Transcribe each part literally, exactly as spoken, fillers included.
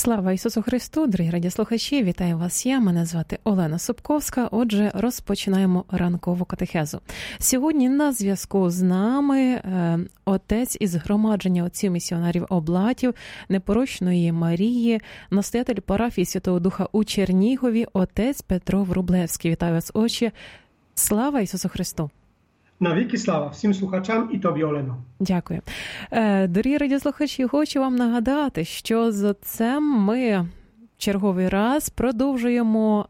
Слава Ісусу Христу, дорогі радіослухачі, вітаю вас я, мене звати Олена Собковська. Отже, розпочинаємо ранкову катехезу. Сьогодні на зв'язку з нами е, отець із громадження отців місіонерів Облатів Непорочної Марії, настоятель парафії Святого Духа у Чернігові, отець Петро Врублевський. Вітаю вас, отче. Слава Ісусу Христу! Навіки слава всім слухачам і тобі, Олено. Дякую. Дорогі радіослухачі, хочу вам нагадати, що з отцем ми черговий раз продовжуємо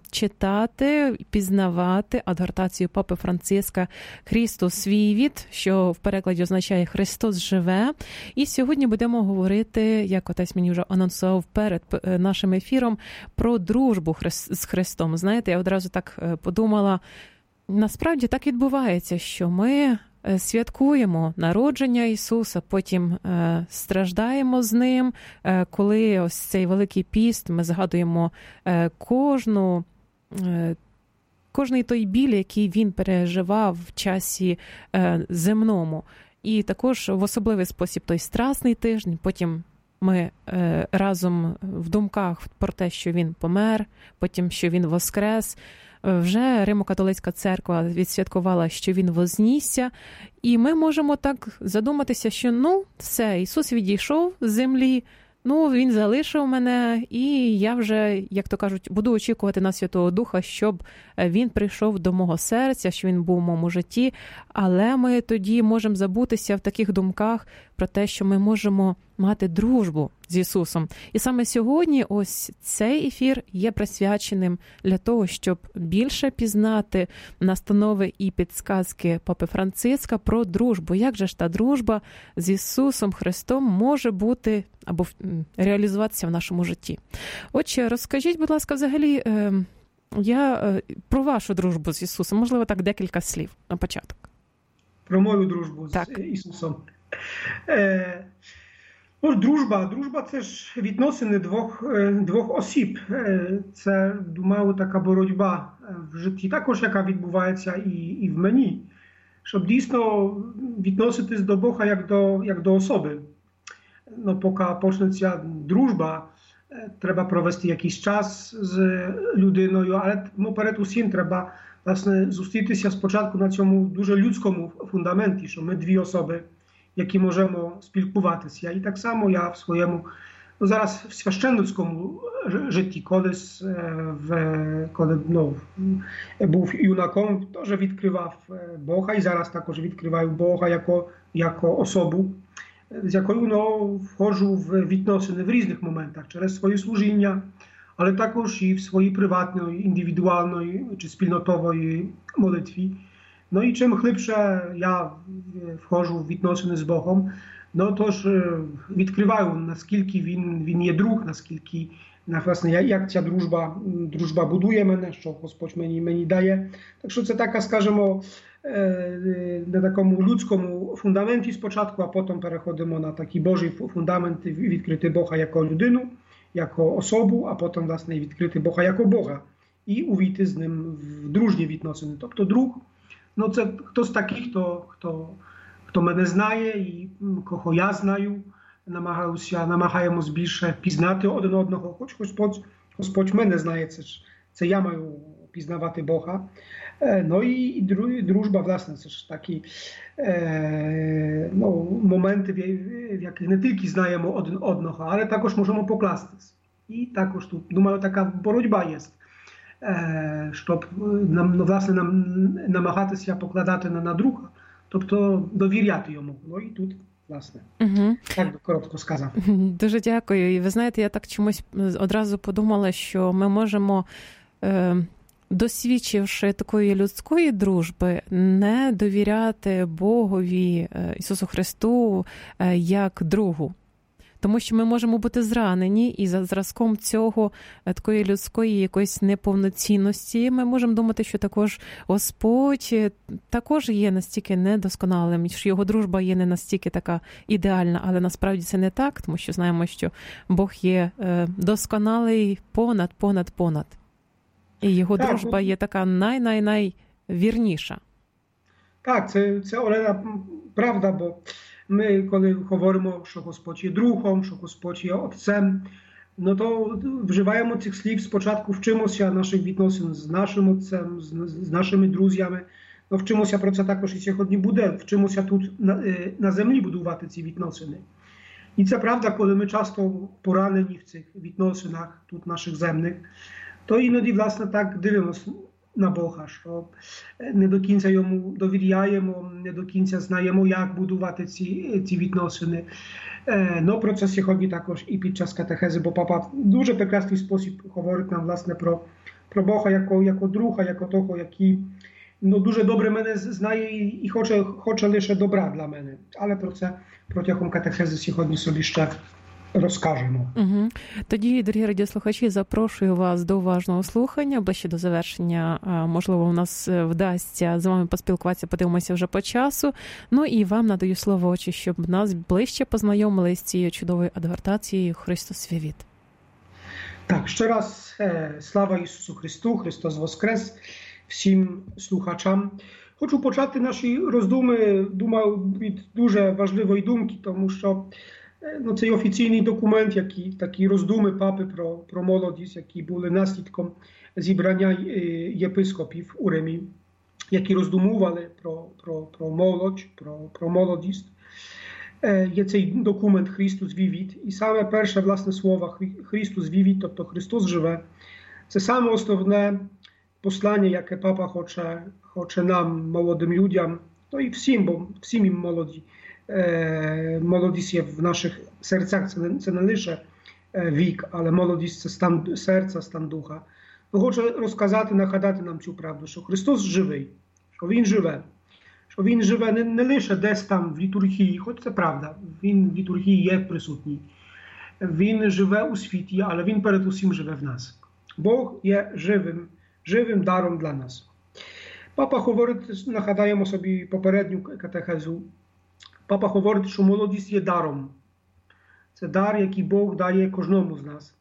читати, пізнавати адгортацію Папи Франциска «Христос вівід», що в перекладі означає «Христос живе». І сьогодні будемо говорити, як отець мені вже анонсував перед нашим ефіром, про дружбу з Христом. Знаєте, я одразу так подумала, насправді так відбувається, що ми святкуємо народження Ісуса, потім е, страждаємо з Ним, е, коли ось цей Великий піст, ми згадуємо е, кожну, е, кожний той біль, який Він переживав в часі е, земному. І також в особливий спосіб той страсний тиждень, потім ми е, разом в думках про те, що Він помер, потім, що Він воскрес. Вже Римо-католицька церква відсвяткувала, що Він вознісся, і ми можемо так задуматися, що ну, все, Ісус відійшов з землі, ну, Він залишив мене, і я вже, як то кажуть, буду очікувати на Святого Духа, щоб Він прийшов до мого серця, що Він був у моєму житті, але ми тоді можемо забутися в таких думках про те, що ми можемо мати дружбу з Ісусом. І саме сьогодні ось цей ефір є присвяченим для того, щоб більше пізнати настанови і підсказки Папи Франциска про дружбу. Як же ж та дружба з Ісусом Христом може бути або реалізуватися в нашому житті? Отже, розкажіть, будь ласка, взагалі, я про вашу дружбу з Ісусом, можливо, так декілька слів на початок. Про мою дружбу так. з Ісусом. Е, ну, дружба, дружба – це ж відносини двох, двох осіб. Це, думаю, така боротьба в житті також, яка відбувається і, і в мені. Щоб дійсно відноситись до Бога як до, як до особи. Ну, поки почнеться дружба, треба провести якийсь час з людиною, але ну, перед усім треба власне зустрітися спочатку на цьому дуже людському фундаменті, що ми дві особи, які можемо спілкуватися. І так само я в своєму, ну зараз в священницькому житті, колись, в, коли ну, був юнаком, теж відкривав Бога і зараз також відкриваю Бога jako, jako особу, з якою ну, входжу в відносини в різних моментах, через своє служіння, але також і в своїй приватної, індивідуальної чи спільнотової молитві. No i czym глибше я входжу в відносини з Богом, no to ж відкриваю, наскільки він, він є друг, наскільки, власне, як ця дружба, дружба будує мене, що Господь мені, мені дає. Так що це така, скажімо, на такому людському фундаменті спочатку, а потім переходимо на такий Божий фундамент, відкрити Бога як людину, як особу, а потім, власне, відкрити Бога як Бога і увійти з ним в дружні відносини. Тобто друг, no це хтось такий, хто, хто, хто мене знає і кого я знаю, намагаюся, намагаємось більше пізнати один одного, хоч Господь, Господь мене знає, це, ж, це я маю пізнавати Бога. No i, i drużba własna, też takie e, no, momenty, w, w jakich nie tylko znajemy один одного, ale також можемо покластись. І також тут, думаю, така боротьба є, е, щоб нам, ну, власне, нам намагатися покладати на, на друга, тобто довіряти йому. Ну і тут, власне, угу. Так би коротко сказав. Дуже дякую. І ви знаєте, я так чомусь одразу подумала, що ми можемо... Е, досвідчивши такої людської дружби, не довіряти Богові, Ісусу Христу, як другу. Тому що ми можемо бути зранені, і за зразком цього, такої людської якоїсь неповноцінності, ми можемо думати, що також Господь також є настільки недосконалим, що його дружба є не настільки така ідеальна, але насправді це не так, тому що знаємо, що Бог є досконалий понад, понад, понад. І його так, дружба є така най-най-найвірніша. Так, це, це, Олена, правда, бо ми, коли говоримо, що Господь є другом, що Господь є Отцем, no to вживаємо цих слів спочатку, вчимося наших відносин з нашим отцем, з, з нашими друзями. No, вчимося про це також і сьогодні буде. Вчимося тут на, на землі будувати ці відносини. І це правда, коли ми часто поранені в цих відносинах тут наших земних, то іноді, власне, так дивимося на Бога, що не до кінця йому довіряємо, не до кінця знаємо, як будувати ці, ці відносини. No, про це сьогодні також і під час катехези, бо папа в дуже прекрасний спосіб говорить нам, власне, про, про Бога як, як друга, як того, який no, дуже добре мене знає і хоче, хоче лише добра для мене. Але про це протягом катехези сьогодні собі ще розкажемо. Угу. Тоді, дорогі радіослухачі, запрошую вас до уважного слухання, бо ще до завершення, можливо, у нас вдасться з вами поспілкуватися, подивимося вже по часу. Ну і вам надаю слово, очі, щоб нас ближче познайомили з цією чудовою адгортацією «Христос вівіт». Так, ще раз слава Ісусу Христу, Христос воскрес всім слухачам. Хочу почати наші роздуми, думаю, від дуже важливої думки, тому що no, цей офіційний документ, які, такі роздуми папи про, про молодість, які були наслідком зібрання єпископів у Римі, які роздумували про, про, про молодь, про, про молодість. Є цей документ «Христос вівіт». І саме перше, власне, слово «Христос вівіт», тобто «Христос живе», це саме основне послання, яке папа хоче, хоче нам, молодим людям, то і всім, бо всім їм молоді. Молодість є в наших серцях, це не, це не лише вік, але молодість – це стан серця, стан духа. Ну, хочу розказати, нагадати нам цю правду, що Христос живий, що Він живе. Що Він живе не, не лише десь там в літургії, хоч це правда, Він в літургії є присутній. Він живе у світі, але Він перед усім живе в нас. Бог є живим, живим даром для нас. Папа говорить, нагадаємо собі попередню катехезу, Папа говорить, що молодість є даром. Це дар, який Бог дає кожному з нас.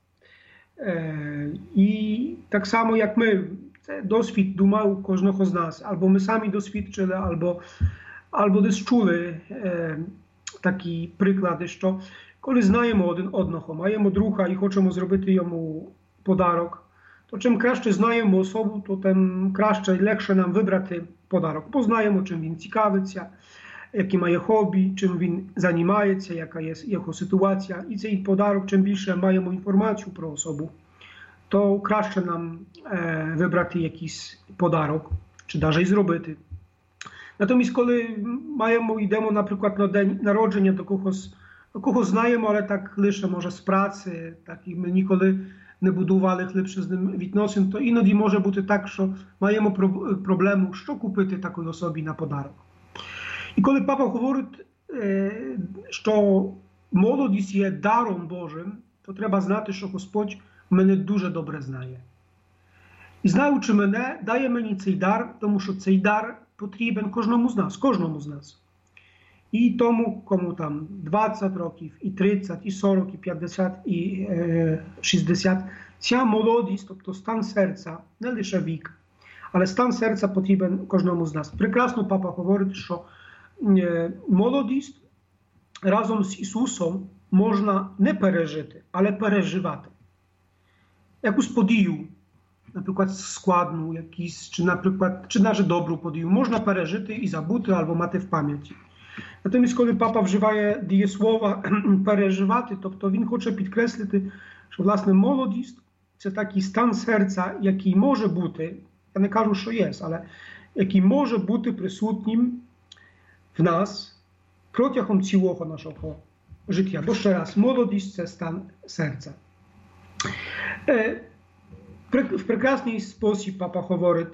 Е, і так само, як ми, це досвід, думаю, кожного з нас. Або ми самі досвідчили, або, або десь чули е, такі приклади, що коли знаємо один одного, маємо друга і хочемо зробити йому подарок, то чим краще знаємо особу, то тим краще і легше нам вибрати подарок. Бо знаємо, чим він цікавиться, які має хобі, чим він займається, яка є його ситуація. І цей подарок, чим більше маємо інформацію про особу, то краще нам е, вибрати якийсь подарок, чи навіть і зробити. Натомість, коли маємо, йдемо, наприклад, на день народження до когось, до когось знаємо, але так лише, може, з праці, так і ми ніколи не будували глибше з ним відносин, то іноді може бути так, що маємо проблему, що купити такій особі на подарок. І коли папа говорить, що молодість є даром Божим, то треба знати, що Господь мене дуже добре знає. І знаючи мене, дає мені цей дар, тому що цей дар потрібен кожному з нас, кожному з нас. І тому, кому там двадцять років, і тридцять, і сорок, і п'ятдесят, і е, шістдесят, ця молодість, тобто стан серця, не лише вік, але стан серця потрібен кожному з нас. Прекрасно папа говорить, що молодість разом з Ісусом можна не пережити, але переживати. Якусь подію, наприклад, складну, якісь, чи, наприклад, чи навіть добру подію, можна пережити і забути, або мати в пам'яті. Натомість, коли папа вживає дієслова переживати, тобто він хоче підкреслити, що, власне, молодість – це такий стан серця, який може бути, я не кажу, що є, але який може бути присутнім в нас протягом цілого нашого життя. Бо ще раз, молодість – це стан серця. В прекрасний спосіб папа говорить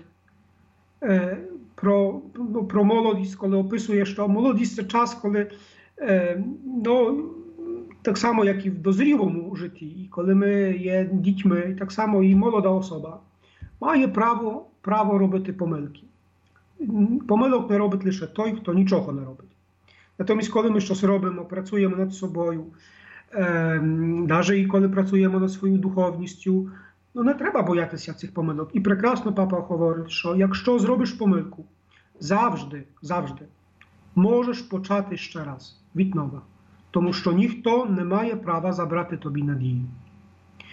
про, про молодість, коли описує, що молодість – це час, коли, ну, так само, як і в дозрілому житті, і коли ми є дітьми, так само і молода особа має право, право робити помилки. Помилок не робить лише той, хто нічого не робить. Натомість, коли ми щось робимо, працюємо над собою, е, навіть і коли працюємо над своєю духовністю, ну не треба боятися цих помилок. І прекрасно папа говорить, що якщо зробиш помилку, завжди, завжди можеш почати ще раз, від нова. Тому що ніхто не має права забрати тобі надію.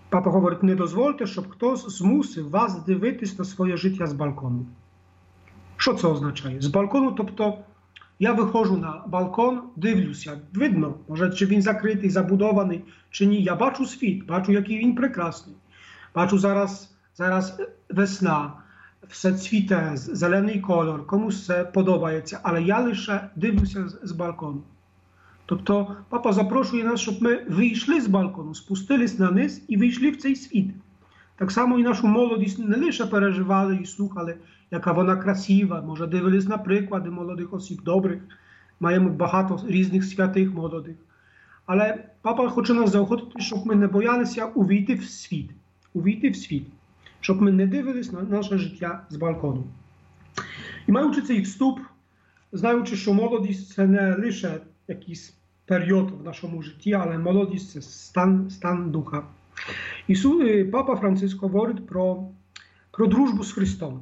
Папа говорить, не дозвольте, щоб хтось змусив вас дивитись на своє життя з балкону. Що це означає? З балкону, тобто я виходжу на балкон, дивлюся, видно, може, чи він закритий, забудований, чи ні. Я бачу світ, бачу, який він прекрасний. Бачу зараз, зараз весна, все цвіте, зелений колор, комусь це подобається, але я лише дивлюся з, з балкону. Тобто папа запрошує нас, щоб ми вийшли з балкону, спустились на низ і вийшли в цей світ. Так само і нашу молодість не лише переживали і слухали, яка вона красива, може дивились на приклади молодих осіб добрих, маємо багато різних святих молодих. Але папа хоче нас заохотити, щоб ми не боялися увійти в світ, увійти в світ, щоб ми не дивились на наше життя з балкону. І маючи цей вступ, знаючи, що молодість це не лише якийсь період в нашому житті, але молодість це стан, стан духа. Ісус, папа Франциск говорить про, про дружбу з Христом.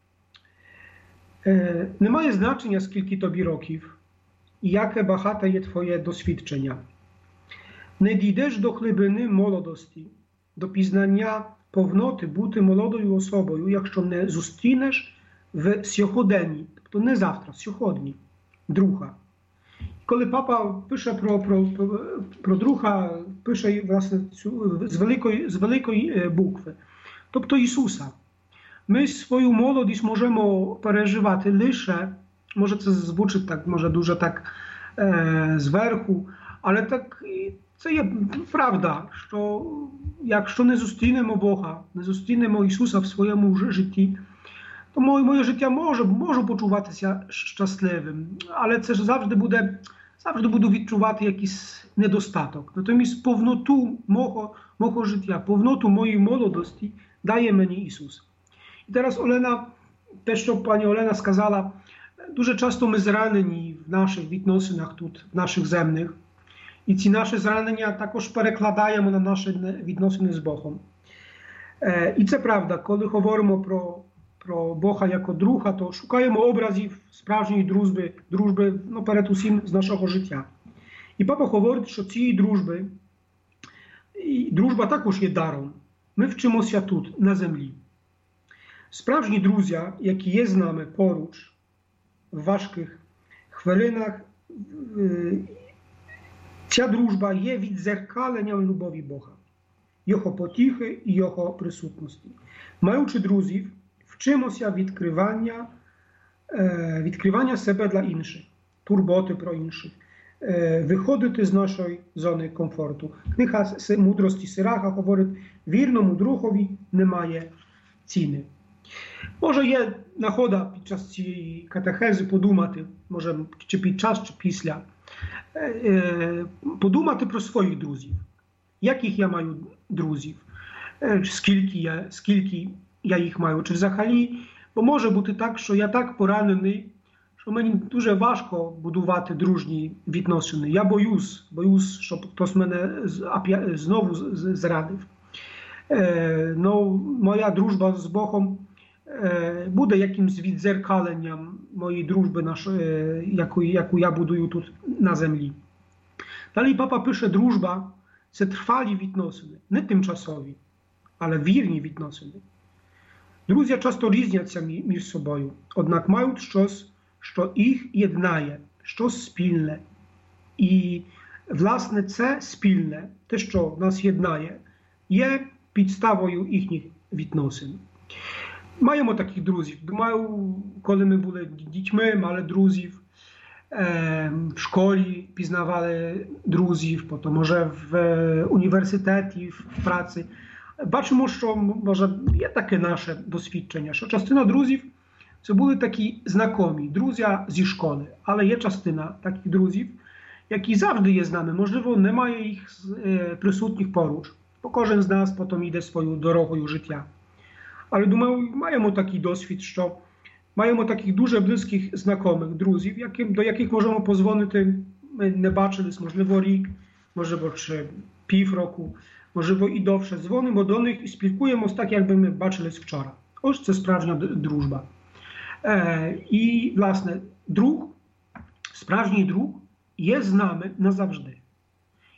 Е, не має значення, скільки тобі років і яке багате є твоє досвідчення. Не дійдеш до глибини молодості, до пізнання повноти бути молодою особою, якщо не зустрінеш в сьогоденні, тобто не завтра, сьогодні, друга. Коли папа пише про, про, про, про друга, пише власне цю, з, великої, з великої букви, тобто Ісуса. Ми свою молодість можемо переживати лише, може це звучить так, може дуже так е, зверху, але так це є правда, що якщо не зустрінемо Бога, не зустрінемо Ісуса в своєму житті, то моє, моє життя може, можу почуватися щасливим, але це ж завжди буде, завжди буду відчувати якийсь недостаток. Натомість повноту мого, мого життя, повноту моєї молодості дає мені Ісус. І зараз Олена, те, що пані Олена сказала, дуже часто ми зранені в наших відносинах тут, в наших земних. І ці наші зранення також перекладаємо на наші відносини з Богом. І це правда, коли говоримо про, про Бога як друга, то шукаємо образів справжньої дружби, дружби ну, перед усім з нашого життя. І папа говорить, що цієї дружби, і дружба також є даром. Ми вчимося тут, на землі. Справжні друзі, які є з нами поруч, в важких хвилинах, ця дружба є віддзеркаленням любові Бога, Його потіхи і Його присутності. Маючи друзів, вчимося відкривання, відкривання себе для інших, турботи про інших, виходити з нашої зони комфорту. Книга мудрості Сираха говорить, вірному другові немає ціни. Може є нагода під час цієї катехези подумати, може чи під час, чи після, подумати про своїх друзів. Яких я маю друзів? Скільки я, скільки я їх маю? Чи взагалі? Бо може бути так, що я так поранений, що мені дуже важко будувати дружні відносини. Я боюсь, боюсь, щоб хтось мене знову зрадив. Ну, моя дружба з Богом буде якимсь віддзеркаленням моєї дружби, яку, яку я будую тут на землі. Далі папа пише, дружба – це трвалі відносини, не тимчасові, але вірні відносини. Друзі часто різняться між собою, однак мають щось, що їх єднає, щось спільне. І, власне, це спільне, те, що нас єднає, є підставою їхніх відносин. Маємо таких друзів. Думаю, коли ми були дітьми, мали друзів, в школі пізнавали друзів, потім може в університеті, в праці. Бачимо, що може є таке наше досвідчення, що частина друзів це були такі знайомі, друзі зі школи, але є частина таких друзів, які завжди є з нами, можливо, немає їх присутніх поруч, бо кожен з нас потім йде свою дорогою життя. Але, думаю, маємо такий досвід, що маємо таких дуже близьких знайомих, друзів, яким, до яких можемо подзвонити, ми не бачились, можливо, рік, можливо, чи півроку, можливо, і довше. Дзвонимо до них і спілкуємося так, якби ми бачились вчора. Ось це справжня дружба. Е, і, власне, друг, справжній друг є з нами назавжди.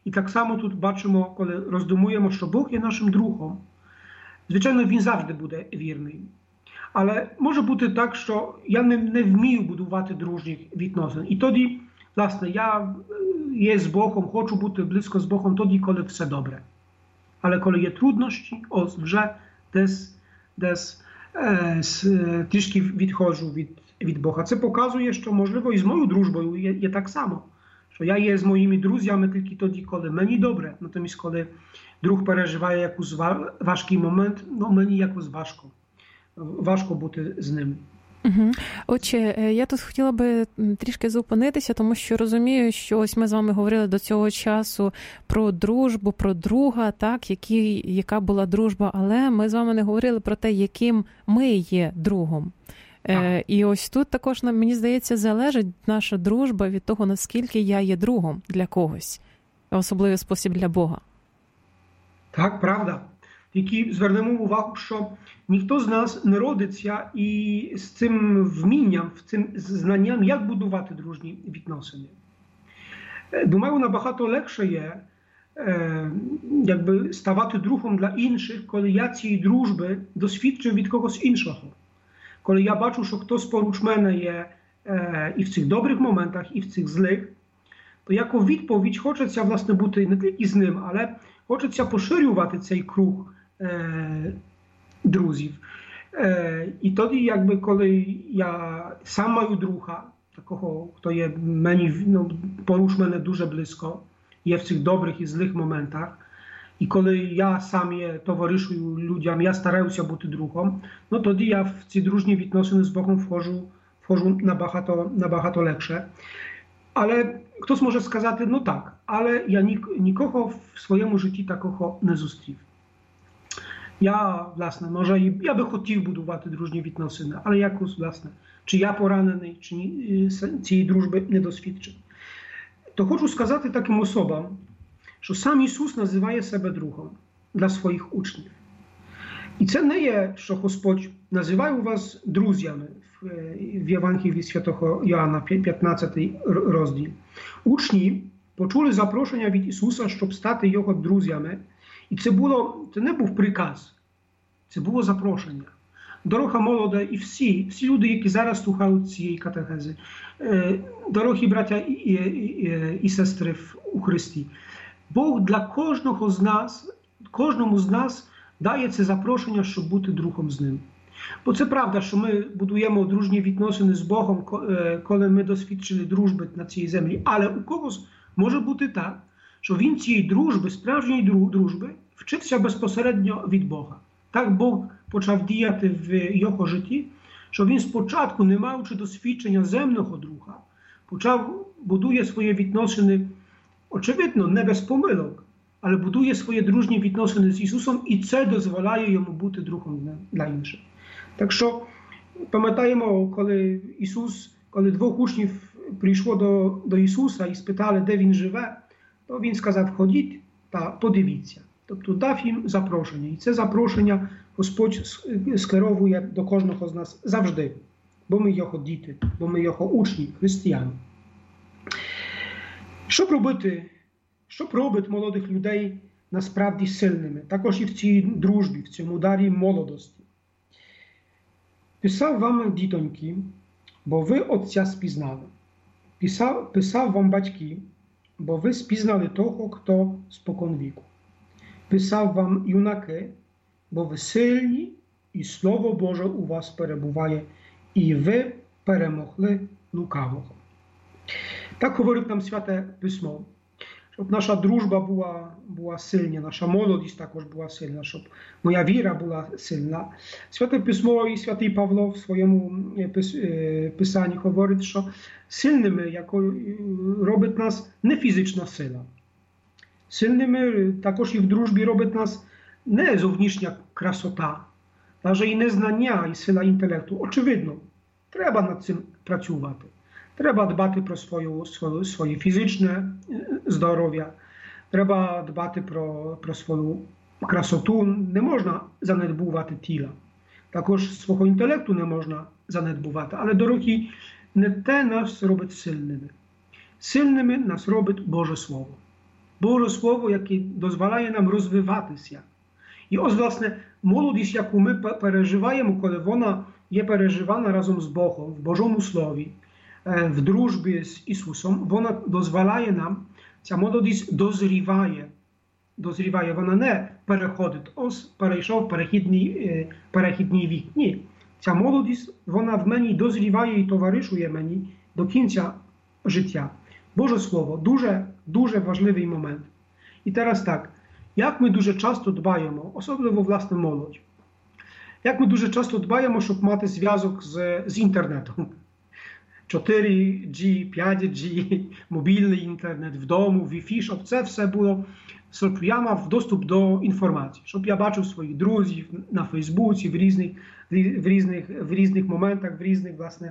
І так само тут бачимо, коли роздумуємо, що Бог є нашим другом, звичайно, Він завжди буде вірний. Але може бути так, що я не, не вмію будувати дружніх відносин. І тоді, власне, я є з Богом, хочу бути близько з Богом тоді, коли все добре. Але коли є труднощі, ось вже десь, десь е, е, трішки відходжу від, від Бога. Це показує, що, можливо, і з моєю дружбою є, є так само. Що я є з моїми друзями тільки тоді, коли мені добре. Натомість, коли друг переживає якийсь важкий момент, ну мені якось важко. Важко бути з ним. Угу. Отже, я тут хотіла би трішки зупинитися, тому що розумію, що ось ми з вами говорили до цього часу про дружбу, про друга, так, які, яка була дружба, але ми з вами не говорили про те, яким ми є другом. Е, і ось тут також, мені здається, залежить наша дружба від того, наскільки я є другом для когось, особливий спосіб для Бога. Так, правда. Тільки звернемо увагу, що ніхто з нас не родиться і з цим вмінням, з цим знанням, як будувати дружні відносини. Думаю, набагато легше є якби ставати другом для інших, коли я цієї дружби досвідчив від когось іншого. Коли я бачу, що хтось поруч мене є і в цих добрих моментах, і в цих злих, то яку відповідь хочеться, власне, бути не тільки з ним, але хочеться поширювати цей круг е, друзів. Е, і тоді, якби, коли я сам маю друга, такого, хто є мені, ну, поруч мене дуже близько, є в цих добрих і злих моментах, і коли я сам є товаришую людям, я стараюся бути другом, ну тоді я в ці дружні відносини з Богом входжу, входжу набагато, набагато легше. Але хтось може сказати, ну так, але я нікого в своєму житті такого не зустрів. Я, власне, може, я би хотів будувати дружні відносини, але якось, власне, чи я поранений, чи цієї дружби не досвідчив. То хочу сказати таким особам, що сам Ісус називає себе другом для своїх учнів. І це не є, що Господь називає вас друзями в Євангелії Святого Йоанна, п'ятнадцятий розділ. Учні почули запрошення від Ісуса, щоб стати Його друзями. І це, було, це не був приказ, це було запрошення. Дорога молода і всі, всі люди, які зараз слухають цієї катехези, дорогі браття і, і, і, і сестри у Христі. Бог для кожного з нас, кожному з нас дає це запрошення, щоб бути другом з ним. Бо це правда, що ми будуємо дружні відносини з Богом, коли ми досвідчили дружби на цій землі. Але у когось може бути так, що він цієї дружби, справжньої дружби, вчився безпосередньо від Бога. Так Бог почав діяти в його житті, що він спочатку, не маючи досвідчення земного друга, почав, будує свої відносини, очевидно, не без помилок, але будує свої дружні відносини з Ісусом, і це дозволяє йому бути другом для інших. Так що пам'ятаємо, коли Ісус, коли двох учнів прийшло до, до Ісуса і спитали, де Він живе, то Він сказав, ходіть та подивіться. Тобто дав їм запрошення. І це запрошення Господь скеровує до кожного з нас завжди, бо ми Його діти, бо ми Його учні, християни. Що робити? Що робить молодих людей насправді сильними? Також і в цій дружбі, в цьому дарі молодості. Писав вам, дітоньки, бо ви Отця спізнали. Писав, писав вам батьки, бо ви спізнали того, хто споконвіку. Писав вам юнаки, бо ви сильні, і Слово Боже у вас перебуває, і ви перемогли лукавого. Так говорить нам Святе Письмо. Щоб наша дружба була, була сильна, наша молодість також була сильна, щоб моя віра була сильна. Святе Письмо і Святий Павло в своєму писанні говорить, що сильними яко робить нас не фізична сила. Сильними також і в дружбі робить нас не зовнішня красота, навіть і не знання, і сила інтелекту. Очевидно, треба над цим працювати. Треба дбати про свою, свою, своє фізичне здоров'я, треба дбати про, про свою красоту. Не можна занедбувати тіла. Також свого інтелекту не можна занедбувати. Але, дорогі, не те нас робить сильними. Сильними нас робить Боже Слово. Боже Слово, яке дозволяє нам розвиватися. І ось, власне, молодість, яку ми переживаємо, коли вона є переживана разом з Богом, в Божому Слові, в дружбі з Ісусом, вона дозволяє нам, ця молодість дозріває. Дозріває, вона не переходить. Ось перейшов перехідний, перехідний вік. Ні. Ця молодість, вона в мені дозріває і товаришує мені до кінця життя. Боже Слово, дуже, дуже важливий момент. І зараз так, як ми дуже часто дбаємо, особливо, власне, молодь, як ми дуже часто дбаємо, щоб мати зв'язок з, з інтернетом. чотири джі, п'ять джі, мобільний інтернет, вдома, Wi-Fi, щоб це все було, щоб я мав доступ до інформації, щоб я бачив своїх друзів на Фейсбуці, в різних, в різних, в різних моментах, в різних, власне,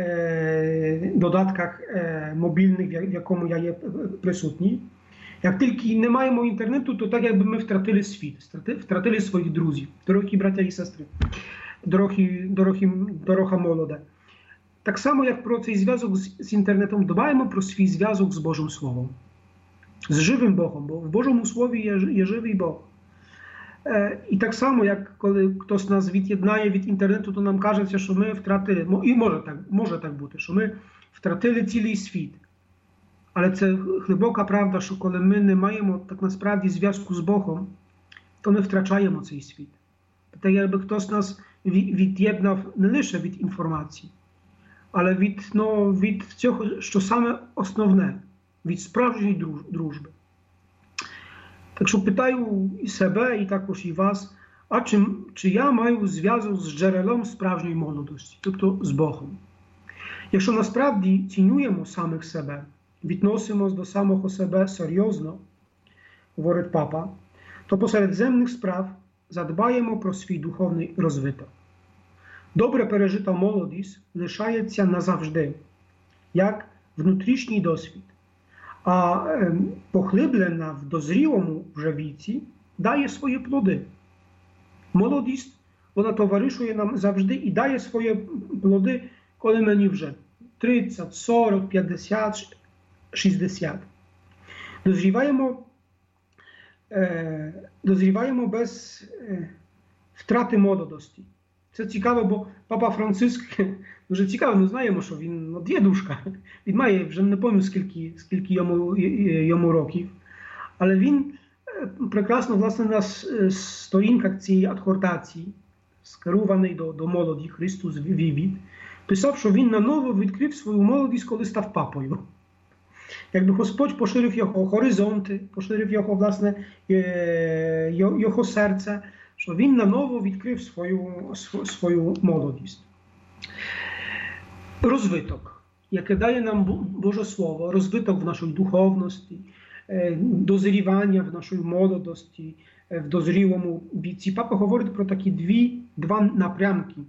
е, додатках е, мобільних, в якому я є присутній. Як тільки не маємо інтернету, то так, якби ми втратили світ, втратили своїх друзів, дорогі браття і сестри, дорогі, дорогі, дорога молода. Так само, як про цей зв'язок з, з інтернетом, дбаємо про свій зв'язок з Божим Словом. З живим Богом, бо в Божому Слові є, є живий Бог. Е, і так само, як коли хтось нас від'єднає від інтернету, то нам кажеться, що ми втратили, і може так, може так бути, що ми втратили цілий світ. Але це глибока правда, що коли ми не маємо так насправді зв'язку з Богом, то ми втрачаємо цей світ. Так якби хтось нас від'єднав не лише від інформації, але від, ну, від цього, що саме основне, від справжньої дружби. Так що питаю і себе, і також і вас, а чи, чи я маю зв'язок з джерелом справжньої молодості, тобто з Богом? Якщо насправді цінуємо самих себе, відносимось до самого себе серйозно, говорить папа, то посеред земних справ задбаємо про свій духовний розвиток. Добре пережита молодість лишається назавжди, як внутрішній досвід, а поглиблена в дозрілому вже віці дає свої плоди. Молодість, вона товаришує нам завжди і дає свої плоди, коли мені вже тридцять, сорок, п'ятдесят, шістдесят. Дозріваємо, е, дозріваємо без е, втрати молодості. Це цікаво, бо папа Франциск дуже цікаво, ми знаємо, що він ну, дідушка. Він має вже не пам'ятаю скільки, скільки йому, йому років. Але він прекрасно, власне, на сторінках цієї адхортації, скерований до, до молоді, Христос Вівід, писав, що він наново відкрив свою молодість, коли став папою. Якби Господь поширив його горизонти, поширив його, власне, його серце, що він наново відкрив свою, свою молодість. Розвиток, яке дає нам Боже Слово, розвиток в нашій духовності, дозрівання в нашій молодості, в дозрілому віці. Папа говорить про такі дві, два напрямки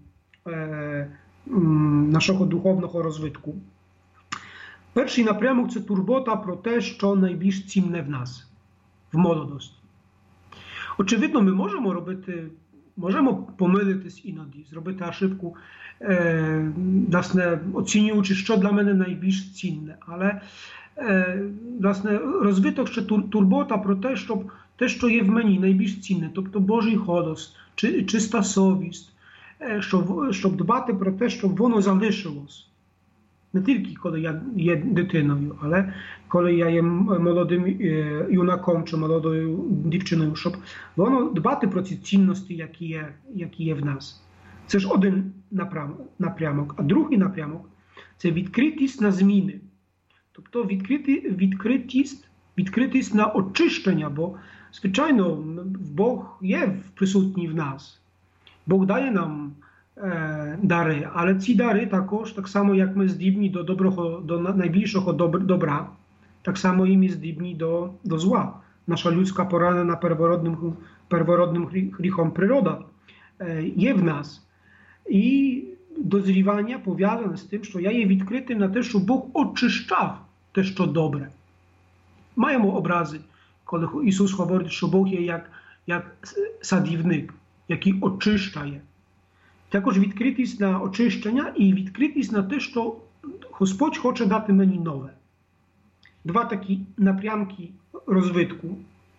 нашого духовного розвитку. Перший напрямок – це турбота про те, що найбільш цінне в нас, в молодості. Очевидно, ми можемо робити, можемо помилитись іноді, зробити ошибку, е, власне, оцінюючи, що для мене найбільш цінне. Але, е, власне, розвиток ще тур, турбота про те, щоб те, що є в мені найбільш цінне, тобто Божий голос, чи, чиста совість, е, щоб, щоб дбати про те, щоб воно залишилось. Не тільки, коли я є дитиною, але коли я є молодим юнаком чи молодою дівчиною, щоб воно дбати про ці цінності, які є, які є в нас. Це ж один напрямок. А другий напрямок – це відкритість на зміни. Тобто відкрити, відкритість, відкритість на очищення, бо, звичайно, Бог є присутній в нас. Бог дає нам дари, але ці дари також, так само як ми здібні до доброго, до найбільшого добра, так само і ми здібні до, до зла. Наша людська поранена первородним, первородним гріхом природа є в нас. І дозрівання пов'язане з тим, що я є відкритим на те, що Бог очищав те, що добре. Маємо образи, коли Ісус говорить, що Бог є як, як садівник, який очищає. Також відкритість на очищення і відкритість на те, що Господь хоче дати мені нове. Два такі напрямки розвитку,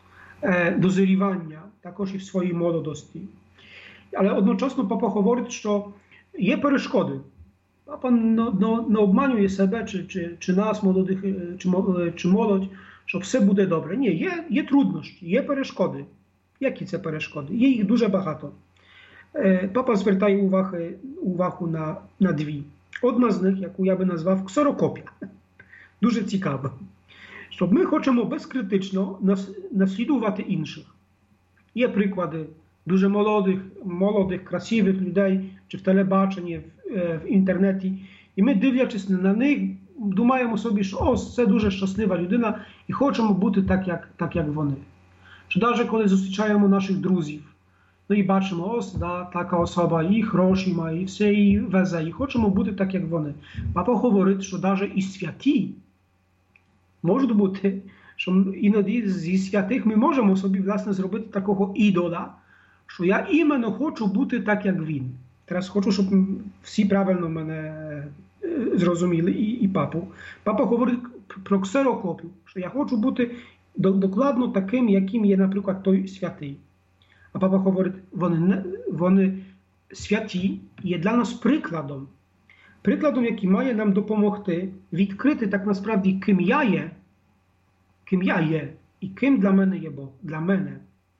дозрівання, також і в своїй молодості. Але одночасно папа говорить, що є перешкоди. Папа не обманює себе чи, чи, чи нас, молодих, чи, чи молодь, що все буде добре. Ні, є, є труднощі, є перешкоди. Які це перешкоди? Є їх дуже багато. Папа звертає увагу, увагу на, на дві. Одна з них, яку я би назвав ксерокопія. Дуже цікаво. Що ми хочемо безкритично наслідувати інших. Є приклади дуже молодих, молодих, красивих людей, чи в телебаченні, в, в інтернеті. І ми, дивлячись на них, думаємо собі, що ось це дуже щаслива людина і хочемо бути так, як, так, як вони. Чи навіть коли зустрічаємо наших друзів, ну і бачимо, ось да, така особа, і гроші має, і все її везе, і хочемо бути так, як вони. Папа говорить, що навіть і святі можуть бути, що іноді зі святих ми можемо собі, власне, зробити такого ідола, що я іменно хочу бути так, як він. Зараз хочу, щоб всі правильно мене зрозуміли, і, і папу. Папа говорить про ксерокопію, що я хочу бути докладно таким, яким є, наприклад, той святий. А папа говорить, вони, вони святі є для нас прикладом. Прикладом, який має нам допомогти відкрити так насправді, ким я є, ким я є і ким для мене є Бог, для мене.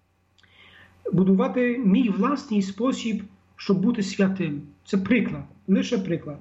Будувати мій власний спосіб, щоб бути святим. Це приклад, лише приклад.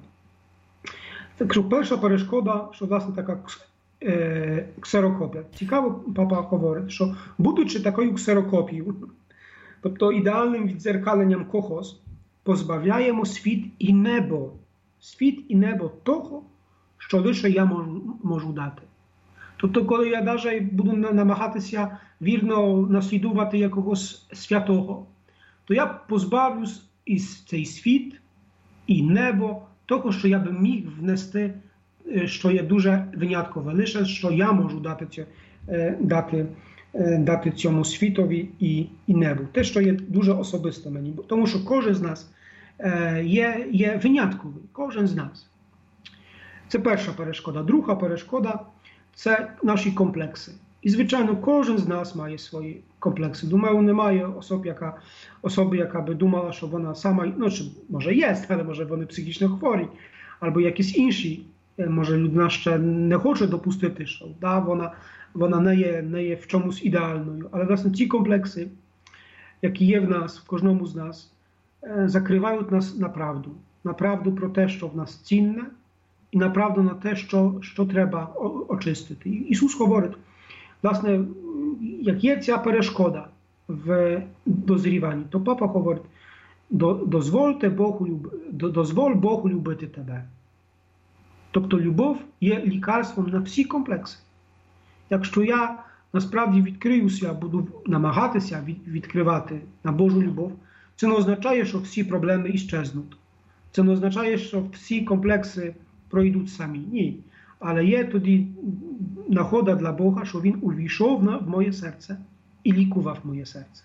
Так що перша перешкода, що власне така е, ксерокопія. Цікаво, папа говорить, що будучи такою ксерокопією, тобто ідеальним віддзеркаленням когось, позбавляємо світ і небо. Світ і небо того, що лише я можу, можу дати. Тобто, коли я навіть буду намагатися вірно наслідувати якогось святого, то я позбавлю із цей світ і небо того, що я би міг внести, що є дуже виняткове, лише що я можу дати, дати, дати цьому світові і, і небу. Те, що є дуже особисто мені. Тому що кожен з нас є, є винятковий, кожен з нас. Це перша перешкода. Друга перешкода – це наші комплекси. І, звичайно, кожен з нас має свої комплекси. Думаю, немає особи, яка, особи, яка би думала, що вона сама, ну, чи, може є, але може вони психічно хворі, або якісь інші, може людина ще не хоче допустити, що да, вона, вона не є, не є в чомусь ідеальною. Але, власне, ці комплекси, які є в нас, в кожному з нас, закривають нас на правду. На правду про те, що в нас цінне, і на правду на те, що, що треба очистити. Ісус говорить, власне, як є ця перешкода в дозріванні, то папа говорить, дозвольте Богу, дозволь Богу любити тебе. Тобто любов є лікарством на всі комплекси. Якщо я насправді відкриюся, буду намагатися відкривати на Божу любов, це не означає, що всі проблеми іщезнуть. Це не означає, що всі комплекси пройдуть самі. Ні. Але є тоді нагода для Бога, що Він увійшов в моє серце і лікував моє серце.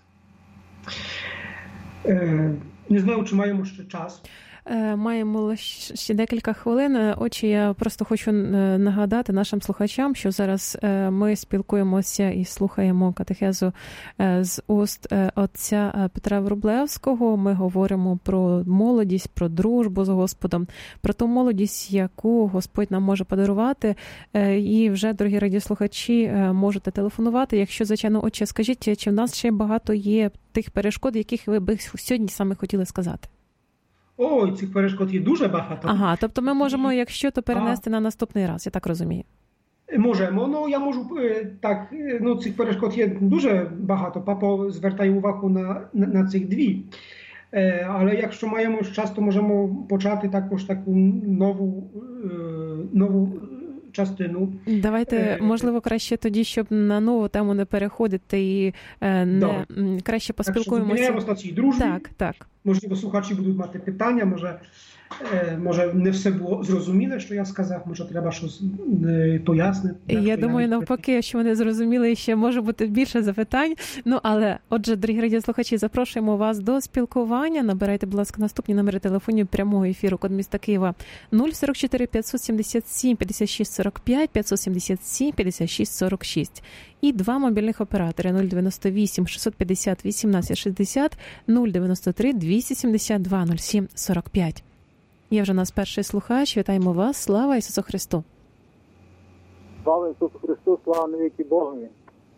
Е, не знаю, чи маємо ще час. Маємо ще декілька хвилин. Отже, я просто хочу нагадати нашим слухачам, що зараз ми спілкуємося і слухаємо катехезу з уст отця Петра Врублевського. Ми говоримо про молодість, про дружбу з Господом, про ту молодість, яку Господь нам може подарувати. І вже, дорогі радіослухачі, можете телефонувати. Якщо, звичайно, отче, скажіть, чи в нас ще багато є тих перешкод, яких ви б сьогодні саме хотіли сказати? Ой, цих перешкод є дуже багато. Ага, тобто ми можемо, якщо, то перенести а. на наступний раз, я так розумію. Можемо, ну я можу, так, ну цих перешкод є дуже багато, папа звертає увагу на, на, на цих дві. Е, але якщо маємо час, то можемо почати також таку нову, е, нову частину. Давайте, е, можливо, краще тоді, щоб на нову тему не переходити і е, не, да. краще поспілкуємося. Так, що на цій дружбі. Так, так. Можливо, слухачі будуть мати питання, може, е, може не все було зрозуміле, що я сказав, може треба щось е, пояснити. Я думаю, я навпаки, що вони зрозуміли, ще може бути більше запитань. Ну, але, отже, дорогі радіослухачі, запрошуємо вас до спілкування. Набирайте, будь ласка, наступні номери телефонів прямого ефіру код міста Києва нуль сорок чотири п'ятсот сімдесят сім п'ятдесят шість сорок п'ять, п'ятсот сімдесят сім п'ятдесят шість сорок шість. і два мобільних оператори нуль дев'яносто вісім шістсот п'ятдесят вісімнадцять шістдесят, нуль дев'яносто три двісті сімдесят два нуль сім сорок п'ять. Є вже у нас перший слухач. Вітаємо вас. Слава Ісусу Христу! Слава Ісусу Христу, слава навіки Богові.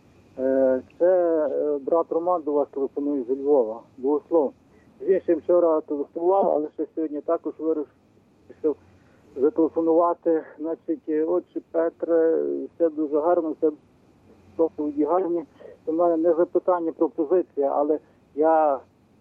Це брат Роман до вас телефонує зі Львова. Богослов. Він ще вчора телефонував, але ще сьогодні також вирішив зателефонувати. Значить, отче Петре, все дуже гарно, все доповіді гарні. У мене не запитання, пропозиція, але я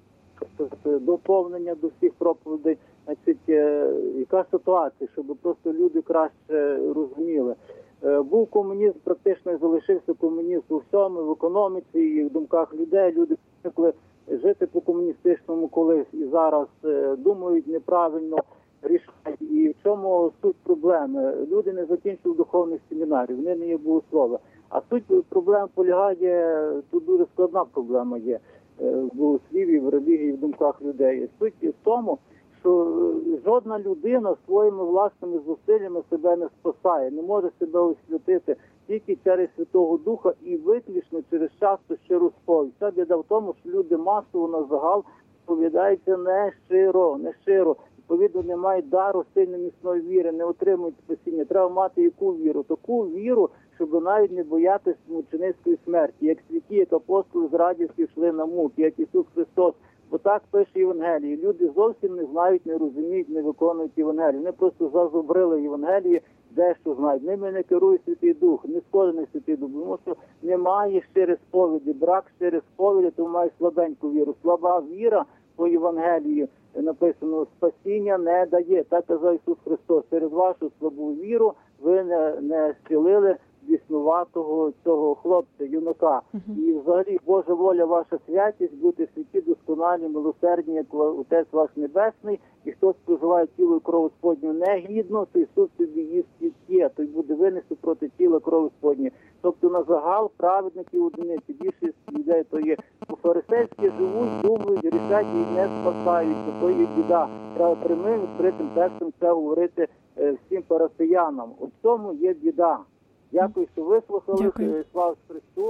доповнення до всіх проповідей. Значить, яка ситуація, щоб просто люди краще розуміли. Був комунізм, практично і залишився комунізм у всьому, в економіці і в думках людей. Люди звикли жити по-комуністичному колись і зараз думають неправильно, рішають. І в чому суть проблеми? Люди не закінчили духовних семінарів, вони не є богослови. А суть проблем полягає, тут дуже складна проблема є в богослів'ї, в релігії, в думках людей. Суть в тому, що жодна людина своїми власними зусиллями себе не спасає, не може себе освятити тільки через Святого Духа і виключно через часто щиру сповідь. Ця біда в тому, що люди масово на загал сповідаються не щиро, не щиро. Відповідно, не мають дару сильної міцної віри, не отримують спасіння. Треба мати яку віру? Таку віру, щоб навіть не боятися мученицької смерті. Як святі, як апостоли з радістю йшли на муки, як Ісус Христос. Бо так пише Євангеліє. Люди зовсім не знають, не розуміють, не виконують Євангелію. Вони просто зазубрили Євангеліє, дещо знають. Ними не керує Святий Дух, не сходений Святий Дух. Тому що немає щири сповіді, брак щири сповіді, тому має слабеньку віру. Слаба віра по Євангелії написано, спасіння не дає. Так казав Ісус Христос. Через вашу слабу віру ви не, не зцілили біснуватого цього хлопця, юнака. Uh-huh. І взагалі Божа воля, ваша святість, бути святі, досконалі, милосердні, як Отець ваш Небесний, і хто споживає тіло і кров Господню негідно, той суд собі їсть є, той буде винести проти тіла кров Господню. Тобто на загал праведники одиниці, більшість людей то є по-фарисейськи живуть, думають, рішать і не спасаються, то є біда. Треба прямим відкритим текстом це говорити всім парафіянам. У цьому є біда. Дякую, що вислухали. Дякую. Слава Христу.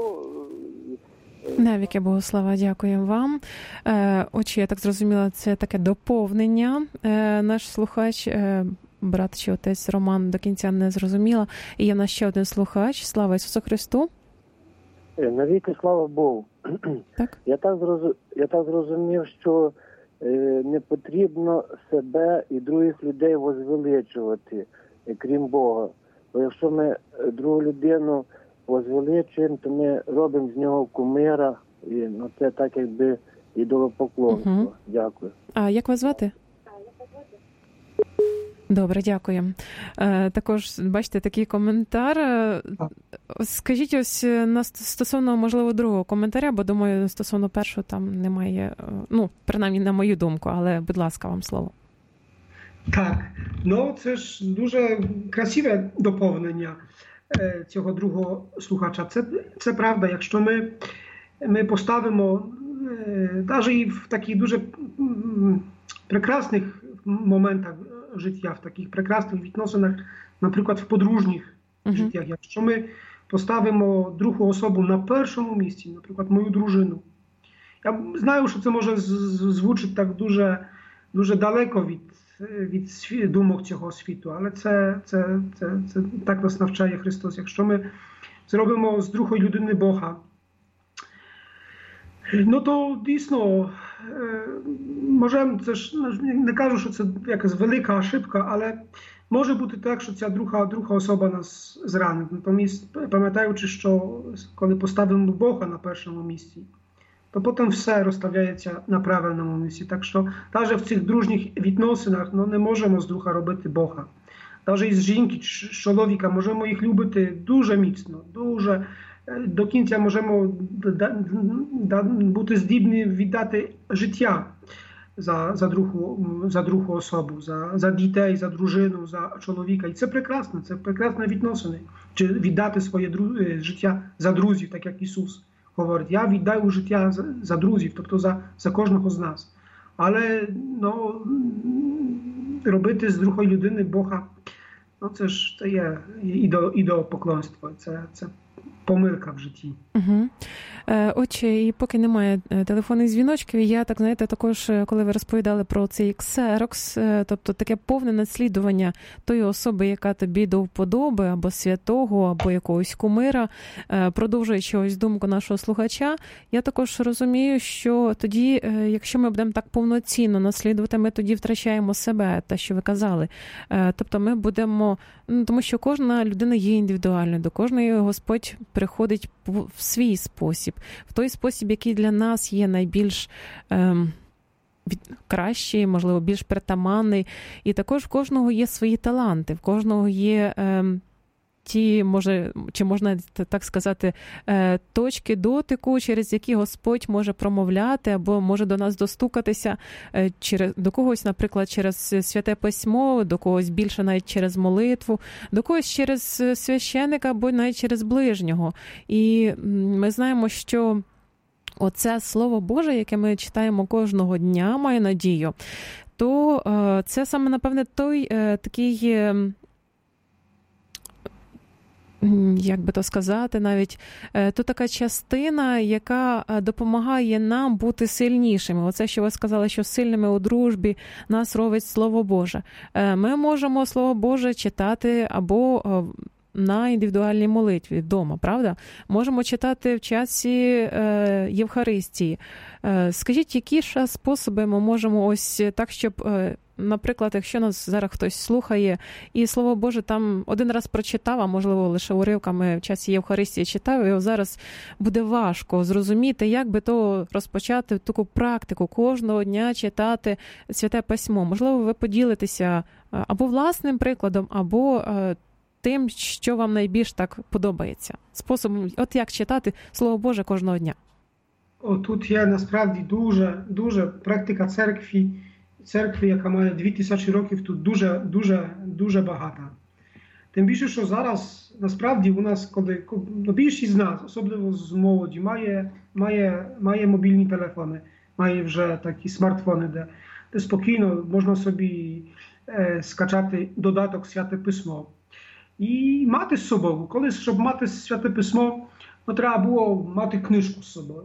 Навіки Богослава, дякуємо вам. Отже, я так зрозуміла, це таке доповнення. Наш слухач, брат чи отець Роман, до кінця не зрозуміла. І є в нас ще один слухач. Слава Ісусу Христу. Навіки слава Богу. Так? Я так зрозумів, я так зрозумів, що не потрібно себе і других людей возвеличувати, крім Бога. Бо якщо ми другу людину возвеличуємо, то ми робимо з нього кумира, і ну, це так якби ідолопоклонство. Угу. Дякую. А як вас звати? Добре, дякую. Е, також, бачите, такий коментар. Скажіть ось на стосовно, можливо, другого коментаря, бо, думаю, стосовно першого там немає, ну, принаймні на мою думку, але, будь ласка, вам слово. Так, ну це ж дуже красиве доповнення цього другого слухача. Це, це правда, якщо ми, ми поставимо навіть і в таких дуже прекрасних моментах життя, в таких прекрасних відносинах, наприклад, в подружніх uh-huh. життях, якщо ми поставимо другу особу на першому місці, наприклад, мою дружину. Я знаю, що це може звучати так дуже, дуже далеко від від думок цього світу, але це, це, це, це так нас навчає Христос. Якщо ми зробимо з другої людини Бога, ну то дійсно, можемо, це ж не кажу, що це якась велика ошибка, але може бути так, що ця друга, друга особа нас зранить. Натомість, пам'ятаючи, що коли поставимо Бога на першому місці, то потім все розставляється на правильному місці. Так що навіть в цих дружніх відносинах ну, не можемо з друга робити Бога. Навіть із жінки, з чоловіка можемо їх любити дуже міцно, дуже до кінця можемо бути здібні віддати життя за, за, другу, за другу особу, за, за дітей, за дружину, за чоловіка. І це прекрасно, це прекрасне відносини. Чи віддати своє життя за друзів, так як Ісус говорить, я віддаю життя за, за друзів, тобто за, за кожного з нас. Але ну, робити з другої людини Бога, ну це ж це є ідеопоклонство. Це, це, помилка в житті. Угу. Отже, і поки немає телефонних дзвіночків, я, так знаєте, також, коли ви розповідали про цей ксерокс, тобто таке повне наслідування тої особи, яка тобі до вподоби, або святого, або якогось кумира, продовжуючи ось думку нашого слухача, я також розумію, що тоді, якщо ми будемо так повноцінно наслідувати, ми тоді втрачаємо себе, те, що ви казали. Тобто ми будемо, ну, тому що кожна людина є індивідуальною, до кожної Господь приходить в свій спосіб, в той спосіб, який для нас є найбільш ем, від, кращий, можливо, більш притаманний. І також в кожного є свої таланти, в кожного є ем, ті, може, чи можна так сказати, е, точки дотику, через які Господь може промовляти або може до нас достукатися е, через, до когось, наприклад, через Святе Письмо, до когось більше навіть через молитву, до когось через священика або навіть через ближнього. І ми знаємо, що оце Слово Боже, яке ми читаємо кожного дня, маю надію, то е, це саме, напевне, той е, такий... Е, як би то сказати, навіть, то така частина, яка допомагає нам бути сильнішими. Оце, що ви сказали, що сильними у дружбі нас робить Слово Боже. Ми можемо Слово Боже читати або на індивідуальній молитві вдома, правда? Можемо читати в часі Євхаристії. Скажіть, які ж способи ми можемо ось так, щоб... Наприклад, якщо нас зараз хтось слухає, і Слово Боже там один раз прочитав, а можливо лише уривками в часі Євхаристії читав, його зараз буде важко зрозуміти, як би то розпочати таку практику кожного дня читати Святе Письмо. Можливо, ви поділитеся або власним прикладом, або тим, що вам найбільш так подобається. Способом, от як читати Слово Боже кожного дня. О, тут є насправді дуже, дуже практика церкви, церкви, яка має дві тисячі років, тут дуже, дуже, дуже багата. Тим більше, що зараз, насправді, у нас, коли, ну, більшість з нас, особливо з молоді, має, має, має мобільні телефони, має вже такі смартфони, де, де спокійно можна собі е, скачати додаток Святе Письмо. І мати з собою. Колись, щоб мати Святе Письмо, ну, треба було мати книжку з собою.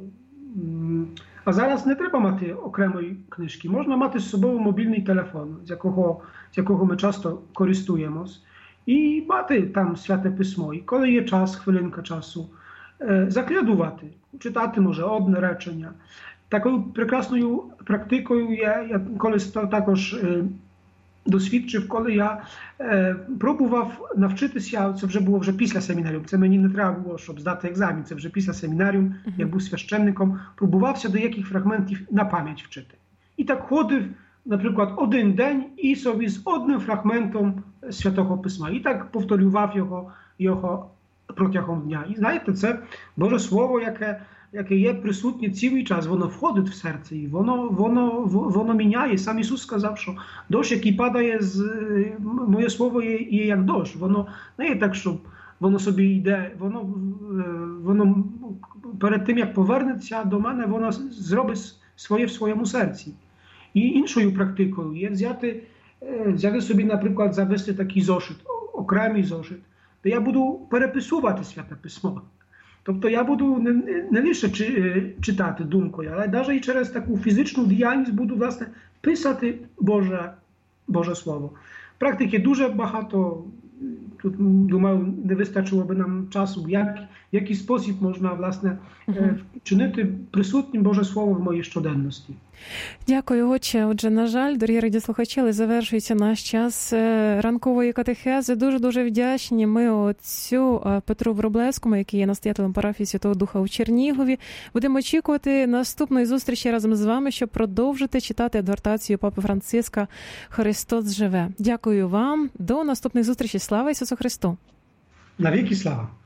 А зараз не треба мати окремої книжки. Можна мати з собою мобільний телефон, з якого, з якого ми часто користуємось, і мати там Святе Письмо. І коли є час, хвилинка часу, е, заглядувати, читати може одне речення. Такою прекрасною практикою є, я колись також е, досвідчив, коли я е, пробував навчитися, це вже було вже після семінаріум, це мені не треба було, щоб здати екзамен, це вже після семінаріум, як був священником, пробувався деяких фрагментів на пам'ять вчити. І так ходив, наприклад, один день і собі з одним фрагментом Святого Письма. І так повторював його, його протягом дня. І знаєте, це Боже Слово, яке яке є присутнє цілий час, воно входить в серце, і воно, воно, воно міняє. Сам Ісус сказав, що дощ, який падає, з моє слово є, є як дощ. Воно не є так, що воно собі йде, воно, воно перед тим, як повернеться до мене, воно зробить своє в своєму серці. І іншою практикою є взяти, взяти собі, наприклад, завести такий зошит, окремий зошит, де я буду переписувати Святе Письмо. Тобто я буду не, не лише чи, читати думкою, але навіть і через таку фізичну діяльність буду, власне, писати Боже, Боже Слово. Практики дуже багато, тут, думаю, не вистачило би нам часу, як, в який спосіб можна, власне, uh-huh. чинити присутнім Боже Слово в моїй щоденності. Дякую, отче. Отже, на жаль, дорогі радіослухачі, але завершується наш час ранкової катехези. Дуже-дуже вдячні ми отцю Петру Врублевському, який є настоятелем парафії Святого Духа у Чернігові. Будемо очікувати наступної зустрічі разом з вами, щоб продовжити читати адвертацію Папи Франциска «Христос живе». Дякую вам. До наступних зустрічей. Слава Ісусу Христу! Навіки слава!